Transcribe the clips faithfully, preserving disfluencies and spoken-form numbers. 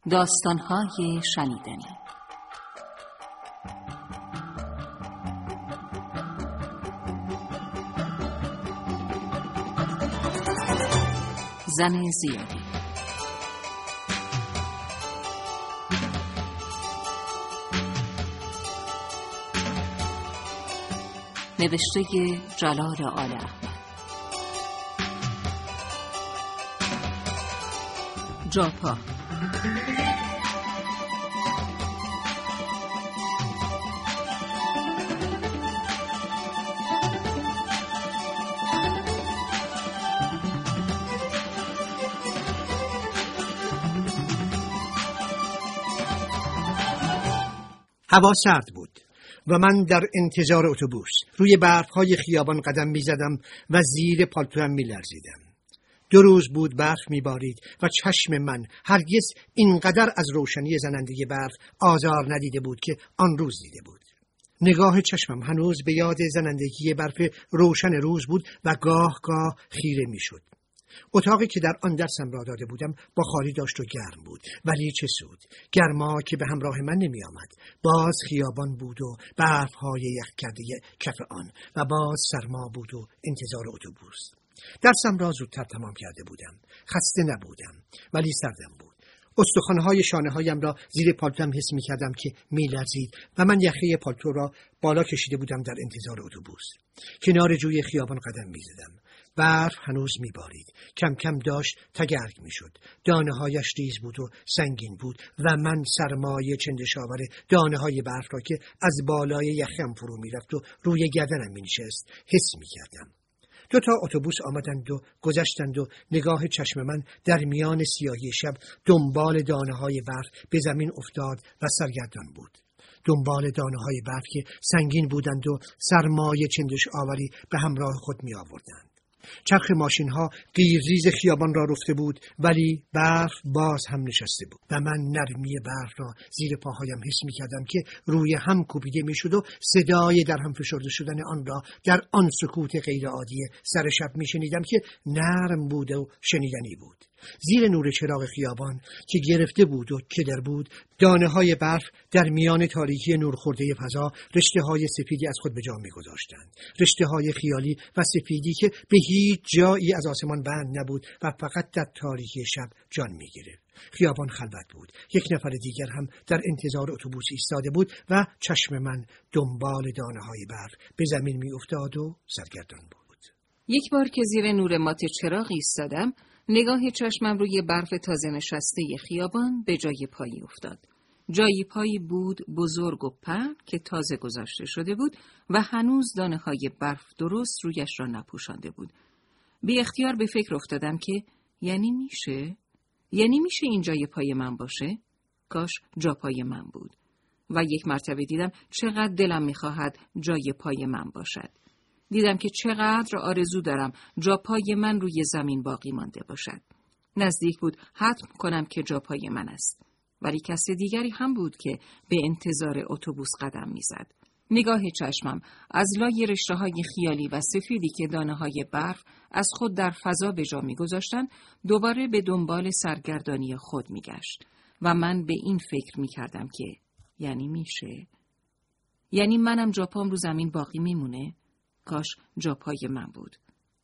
داستان‌های شنیدنی. زن زیادی. نوشته جلال آل احمد. جاپا. هوا سرد بود و من در انتظار اتوبوس روی برف‌های خیابان قدم می‌زدم و زیر پالتوام می‌لرزیدم. دو روز بود برف می‌بارید و چشم من هرگز اینقدر از روشنی زننده برف آزار ندیده بود که آن روز دیده بود. نگاه چشمم هنوز به یاد زنندگی برف روشن روز بود و گاه گاه خیره می‌شد. اتاقی که در آن درسم را داده بودم با خالی داشت و گرم بود، ولی چه سود؟ گرما که به همراه من نمی آمد. باز خیابان بود و برف‌های یخ کرده کف آن و باز سرما بود و انتظار اتوبوس. درسم را زودتر تمام کرده بودم. خسته نبودم ولی سردم بود. استخوان‌های شانه‌هایم را زیر پالتوام حس می‌کردم که می‌لرزید و من یخه پالتو را بالا کشیده بودم در انتظار اتوبوس. کنار جوی خیابان قدم می‌زدم. برف هنوز می‌بارید. کم کم داشت تگرگ می‌شد. دانه‌هایش ریز بود و سنگین بود و من سرمایه چندشاور دانه‌های برف را که از بالای یخم فرو می‌رفت و روی گردنم می‌نشست حس می‌کردم. دو تا اتوبوس آمدند و گذشتند و نگاه چشم من در میان سیاهی شب دنبال دانه‌های برف به زمین افتاد و سرگردان بود. دنبال دانه‌های برف که سنگین بودند و سرمایه چندش آوری به همراه خود می آوردند. چرخ ماشین‌ها قیرریز خیابان را رفته بود ولی برف باز هم نشسته بود و من نرمی برف را زیر پاهایم حس می‌کردم که روی هم کوبیده می‌شد و صدای در هم فشرده شدن آن را در آن سکوت غیرعادی سر شب می‌شنیدم که نرم بود و شنیدنی بود. زیر نور چراغ خیابان که گرفته بود و کدر بود، دانه‌های برف در میان تاریکی نورخورده فضا رشته‌های سفیدی از خود به جا می‌گذاشتند. رشته‌های خیالی و سفیدی که به هیچ جایی از آسمان بند نبود و فقط در تاریکی شب جان می‌گرفت. خیابان خلوت بود. یک نفر دیگر هم در انتظار اتوبوس ایستاده بود و چشم من دنبال دانه‌های برف به زمین می‌افتاد و سرگردان بود. یک بار که زیر نور مات چراغ ایستادم، نگاه چشمم روی برف تازه نشسته خیابان به جای پایی افتاد. جای پایی بود بزرگ و پهن که تازه گذاشته شده بود و هنوز دانه‌های برف درست رویش را نپوشانده بود. بی اختیار به فکر افتادم که یعنی میشه؟ یعنی میشه این جای پای من باشه؟ کاش جا پای من بود. و یک مرتبه دیدم چقدر دلم میخواهد جای پای من باشد. دیدم که چقدر آرزو دارم جا پای من روی زمین باقی مانده باشد. نزدیک بود حتم کنم که جا پای من است. ولی کس دیگری هم بود که به انتظار اتوبوس قدم میزد. نگاه چشمم از لای رشته‌های خیالی و سفیدی که دانه‌های برف از خود در فضا به جا می‌گذاشتند، دوباره به دنبال سرگردانی خود می‌گشت و من به این فکر می‌کردم که یعنی میشه؟ یعنی منم جاپام رو زمین باقی میمونه؟ کاش جاپای من بود.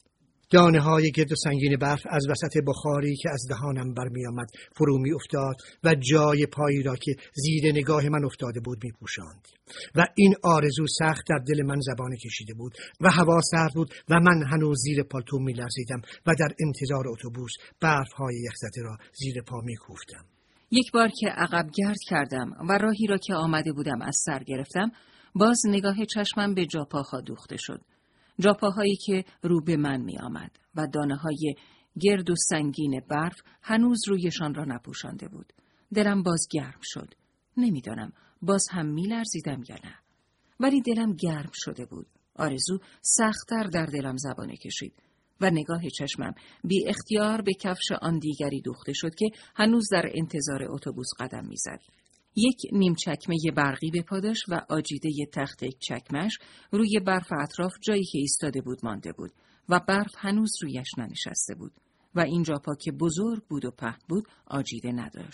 دانه‌های گرد و سنگین برف از وسط بخاری که از دهانم برمی آمد فرو می افتاد و جای پایی را که زیر نگاه من افتاده بود می پوشاند. و این آرزو سخت در دل من زبانه کشیده بود و هوا سرد بود و من هنوز زیر پالتو می لرزیدم و در انتظار اتوبوس برف‌های یخزده را زیر پا می کوفتم. یک بار که عقب گرد کردم و راهی را که آمده بودم از سر گرفتم، باز نگاه چشمم به جاپاها دوخته شد. جاپاهایی که رو به من می آمد و دانه های گرد و سنگین برف هنوز رویشان را نپوشانده بود. دلم باز گرم شد. نمیدانم باز هم می لرزیدم یا نه. ولی دلم گرم شده بود. آرزو سخت‌تر در دلم زبانه کشید و نگاه چشمم بی اختیار به کفش آن دیگری دوخته شد که هنوز در انتظار اتوبوس قدم می زد. یک نیم چکمه برقی به پا داشت و آجیده تخت چکمش روی برف اطراف جایی که ایستاده بود مانده بود و برف هنوز رویش ننشسته بود و این جاپا که بزرگ بود و پهن بود آجیده نداشت.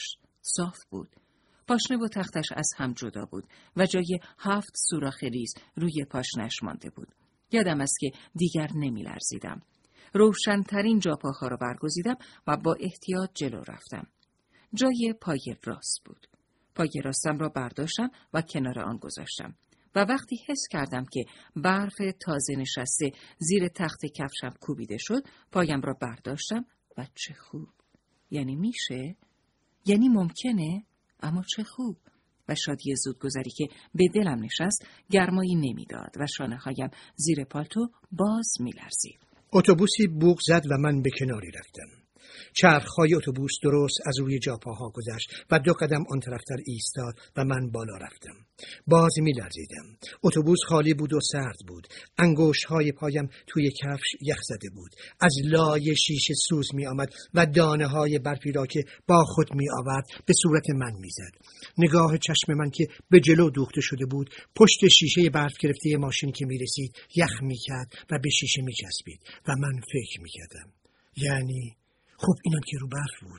صاف بود. پاشنه و تختش از هم جدا بود و جای هفت سوراخ ریز روی پاشنه‌اش مانده بود. یادم است که دیگر نمی لرزیدم. روشن‌ترین جاپاها را برگزیدم و با احتیاط جلو رفتم. جای پای راست بود. پای راستم را برداشتم و کنار آن گذاشتم و وقتی حس کردم که برف تازه نشسته زیر تخت کفشم کوبیده شد، پایم را برداشتم و چه خوب. یعنی میشه؟ یعنی ممکنه؟ اما چه خوب. و شادی زودگذری که به دلم نشست گرمایی نمیداد و شانه‌هایم زیر پالتو باز میلرزید. اتوبوسی بوق زد و من به کناری رفتم. چرخهای اتوبوس درست از روی جاپاها گذشت و دو قدم آن طرفتر ایستاد و من بالا رفتم. باز می لرزیدم. اتوبوس خالی بود و سرد بود. انگشت‌های پایم توی کفش یخ زده بود. از لای شیشه سوز می آمد و دانه های برفی را که با خود می آورد به صورت من می زد. نگاه چشم من که به جلو دوخته شده بود پشت شیشه برف گرفته ماشین که می رسید یخ می کرد و به شیشه می چسبید و من فکر می کردم. یعنی خب اینم که رو برف بود.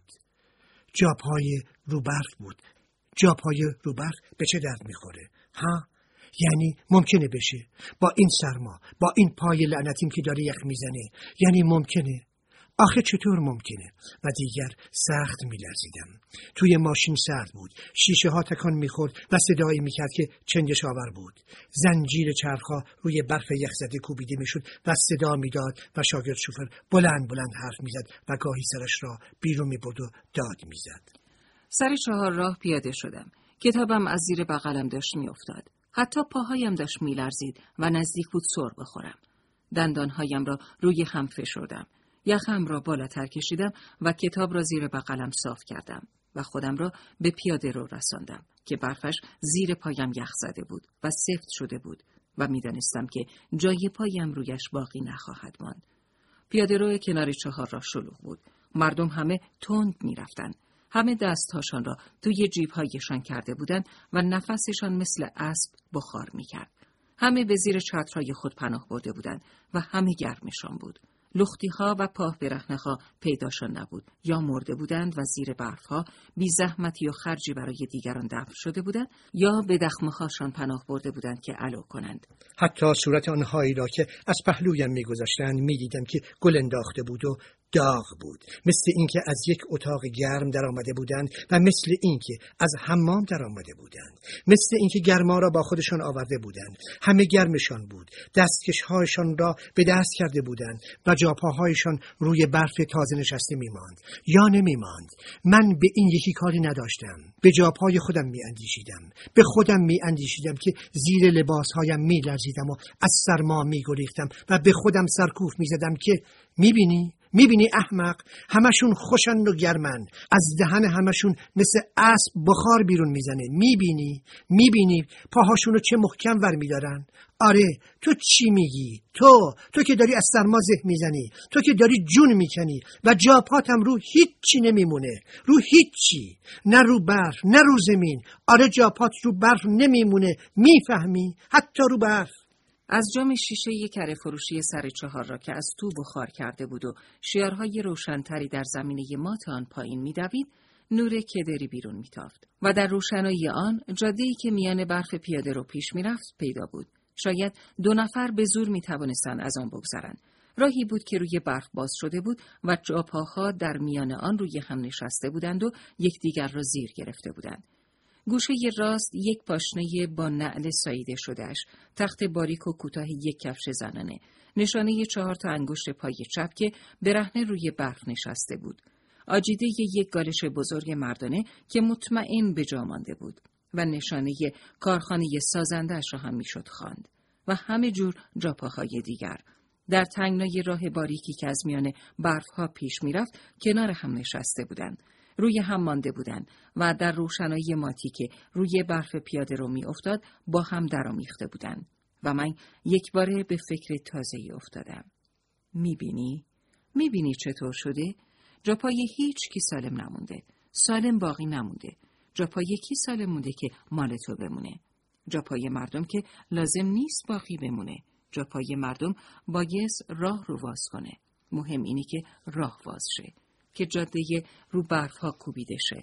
جاپای رو برف بود. جاپای رو برف به چه درد میخوره؟ ها؟ یعنی ممکنه بشه. با این سرما، با این پای لعنتیم که داره یخ میزنه. یعنی ممکنه. آخه چطور ممکنه؟ و دیگر سخت میلرزیدم. توی ماشین سرد بود. شیشه ها تکان میخورد و صدایی میکرد که چندش آور بود. زنجیر چرخها روی برف یخزده کوبیده میشد و صدا میداد و شاگرد شوفر بلند بلند حرف میزد و گاهی سرش را بیرون میبرد و داد میزد. سر چهار راه پیاده شدم. کتابم از زیر بغلم داشت میافتاد. حتی پاهایم داشت میلرزید و نزدیک بود سر بخورم. دندانهایم را روی هم فشردم. یخم را بالاتر کشیدم و کتاب را زیر بغلم صاف کردم و خودم را به پیاده رو رساندم که برفش زیر پایم یخ زده بود و سفت شده بود و میدانستم که جای پایم رویش باقی نخواهد ماند. پیاده رو کنار چهار راه شلوغ بود. مردم همه تند میرفتند. همه دستهاشان را توی جیب‌هایشان کرده بودند و نفسشان مثل اسب بخار میکرد. همه به زیر چترهای خود پناه برده بودند و همه گرمشان بود. لختی‌ها و پاه برهنه‌ها پیداشان نبود. یا مرده بودند و زیر برف‌ها بی زحمتی و خرجی برای دیگران دفن شده بودند یا به دخمه‌هاشان پناه برده بودند که علو کنند. حتی صورت آنهایی را که از پهلویم می‌گذاشتند می‌دیدم که گل انداخته بود و داغ بود، مثل اینکه از یک اتاق گرم در آمده بودند و مثل اینکه از حمام در آمده بودند، مثل اینکه گرما را با خودشان آورده بودند. همه گرمشان بود. دستکش‌هایشان را به دست کرده بودند و جاپاهایشان روی برف تازه نشسته می‌ماند یا نمی‌ماند. من به این یکی کاری نداشتم. به جاپای خودم می‌اندیشیدم. به خودم می‌اندیشیدم که زیر لباسهایم می‌لرزیدم و از سرما می‌گریختم و به خودم سرکوف می‌زدم که می‌بینی میبینی احمق، همشون خوشن و گرمن، از دهن همشون مثل اسب بخار بیرون میزنه. میبینی میبینی پاهاشونو چه محکم ور میدارن. آره، تو چی میگی؟ تو تو که داری از سرما زه میزنی، تو که داری جون میکنی و جاپاتم رو هیچی نمیمونه، رو هیچی، نه رو برف نه رو زمین. آره جاپات رو برف نمیمونه، میفهمی؟ حتی رو برف. از جام شیشه یک کره فروشی سر چهار را که از تو بخار کرده بود و شیارهای روشنتری در زمینه مات آن پایین می‌دوید، نور کدری بیرون می‌تافت و در روشنایی آن جاده‌ای که میان برف پیاده رو پیش می‌رفت پیدا بود. شاید دو نفر به زور می‌توانستند از آن بگذرند. راهی بود که روی برف باز شده بود و جاپاها در میان آن روی هم نشسته بودند و یکدیگر را زیر گرفته بودند. گوشه راست یک پاشنه با نعل ساییده شدهش، تخت باریک و کوتاه یک کفش زنانه، نشانه چهار تا انگشت پای چپ که برهنه روی برف نشسته بود، آجیده یک گالش بزرگ مردانه که مطمئن به جا مانده بود و نشانه کارخانه سازنده‌اش را هم میشد خواند و همه جور جاپاهای دیگر. در تنگنای راه باریکی که از میان برفها پیش میرفت کنار هم نشسته بودند. روی هم مانده بودند و در روشنایی ماتی که روی برف پیاده رو می افتاد با هم درامیخته بودند و من یک باره به فکر تازه‌ای افتادم. می بینی؟ می بینی چطور شده؟ جاپای هیچ کی سالم نمونده. سالم باقی نمونده. جاپای کی سالم مونده که مال تو بمونه؟ جاپای مردم که لازم نیست باقی بمونه. جاپای مردم بایست راه رو واز کنه. مهم اینه که راه واز شه. که جاده رو برف ها کوبیده شه.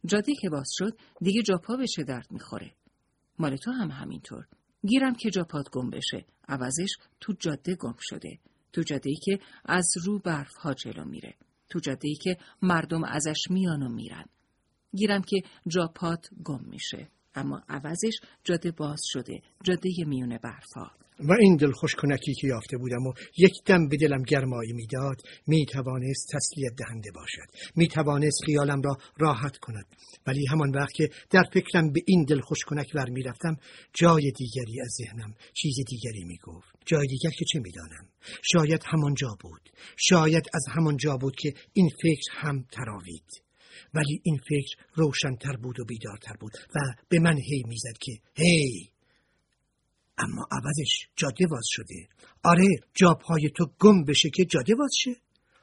جاده که باز شد دیگه جاپا به چه درد میخوره؟ مال تو هم همینطور. گیرم که جاپات گم بشه، عوضش تو جاده گم شده. تو جاده‌ای که از رو برف ها جلو میره. تو جاده‌ای که مردم ازش میان و میرن. گیرم که جاپات گم میشه، اما عوضش جاده باز شده، جاده میونه برفا. و این دلخوشکنکی که یافته بودم و یک دم به دلم گرمایی میداد، می توانست تسلیت دهنده باشد، می توانست خیالم را راحت کند. ولی همان وقت که در فکرم به این دلخوشکنک ور می رفتم، جای دیگری از ذهنم چیز دیگری می گفت. جای دیگر که چه می دانم؟ شاید همان جا بود، شاید از همان جا بود که این فکر هم تراوید. ولی این فکر روشن‌تر بود و بیدارتر بود و به من هی میزد که هی، اما عوضش جاده باز شده. آره، جا پای تو گم بشه که جاده باز شه.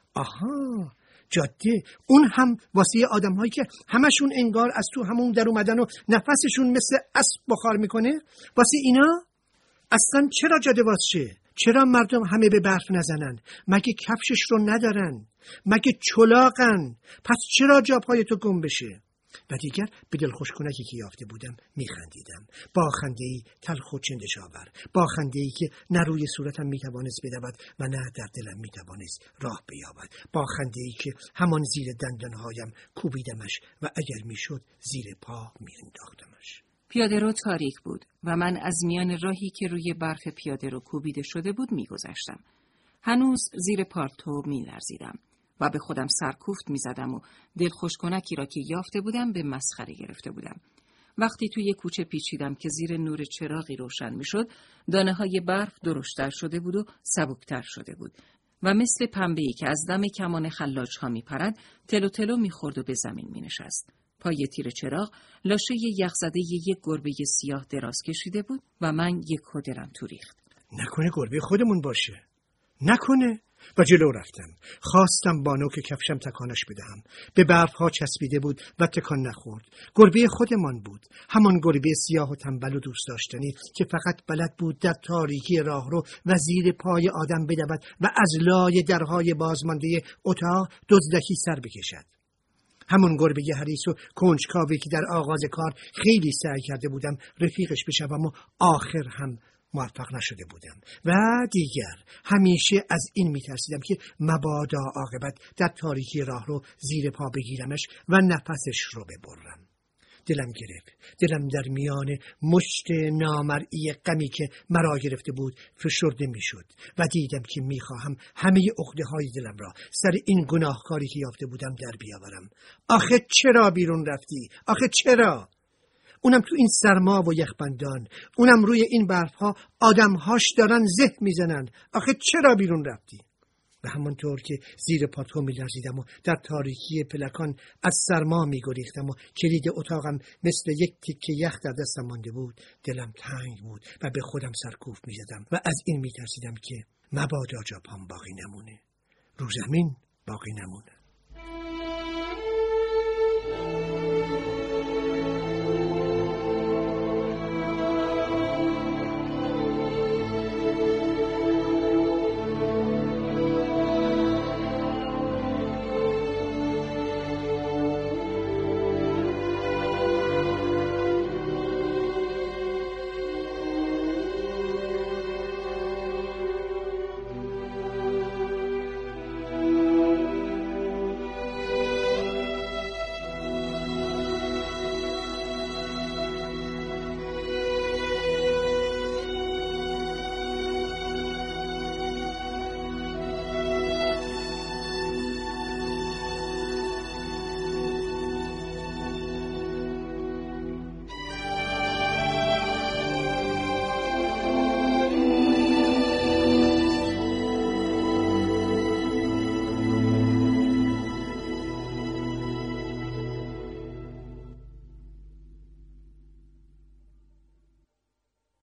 آها، جاده، اون هم واسه آدم هایی که همشون انگار از تو همون در اومدن و نفسشون مثل اسب بخار میکنه. واسه اینا اصلا چرا جاده باز شه؟ چرا مردم همه به برف نزنن؟ مگه کفشش رو ندارن؟ مگه چلاقن؟ پس چرا جا پای تو گم بشه؟ و دیگر به دلخوشکنکی که یافته بودم میخندیدم، با خنده‌ای تلخ و چندش‌آور، با خنده‌ای که نه روی صورتم میتوانست بدود و نه در دلم میتوانست راه بیابد، با خنده‌ای که همان زیر دندانهایم کوبیدمش و اگر میشد زیر پا میانداختمش. پیاده رو تاریک بود و من از میان راهی که روی برف پیاده رو کوبیده شده بود میگذشتم. هنوز زیر پالتو میلرزیدم و به خودم سرکوفت میزدم و دلخوشکنکی را که یافته بودم به مسخره گرفته بودم. وقتی توی کوچه پیچیدم که زیر نور چراغی روشن میشد، دانه های برف درشتر شده بود و سبکتر شده بود و مثل پنبه‌ای که از دم کمان خلاج ها میپرد، تلو تلو میخورد و به زمین مینشست. پای تیر چراغ لاشه یخزده یک گربه سیاه دراز کشیده بود و من یک دلم تو ریخت. نکنه گربه خودمون باشه. نکنه. و جلو رفتم. خواستم با نوک کفشم تکانش بدهم. به برفها چسبیده بود و تکان نخورد. گربه خودمان بود. همان گربه سیاه و تنبل و دوست داشتنی که فقط بلد بود در تاریکی راهرو و زیر پای آدم بدود و از لای درهای بازمانده اتاق دزدکی سر بکشد. همون گربه حریص و کنجکاوی که در آغاز کار خیلی سعی کرده بودم رفیقش بشوم و آخر هم موفق نشده بودم. و دیگر همیشه از این میترسیدم که مبادا عاقبت در تاریکی راه رو زیر پا بگیرمش و نفسش رو ببرم. دلم گرفت. دلم در میان مشت نامرئی غمی که مرا گرفته بود فشرده میشد و دیدم که میخواهم همه عقده های دلم را سر این گناهکاری که یافته بودم در بیاورم. آخه چرا بیرون رفتی؟ آخه چرا؟ اونم تو این سرما و یخبندان، اونم روی این برفها آدمهاش دارن زه میزنن. آخه چرا بیرون رفتی؟ و همانطور که زیر پاتو میلرزیدم و در تاریکی پلکان از سرما میگریختم و کلید اتاقم مثل یک تکه یخ در دستم مانده بود، دلم تنگ بود و به خودم سرکوفت میزدم و از این میترسیدم که مبادا جا پام باقی نمونه، رو زمین باقی نمونه.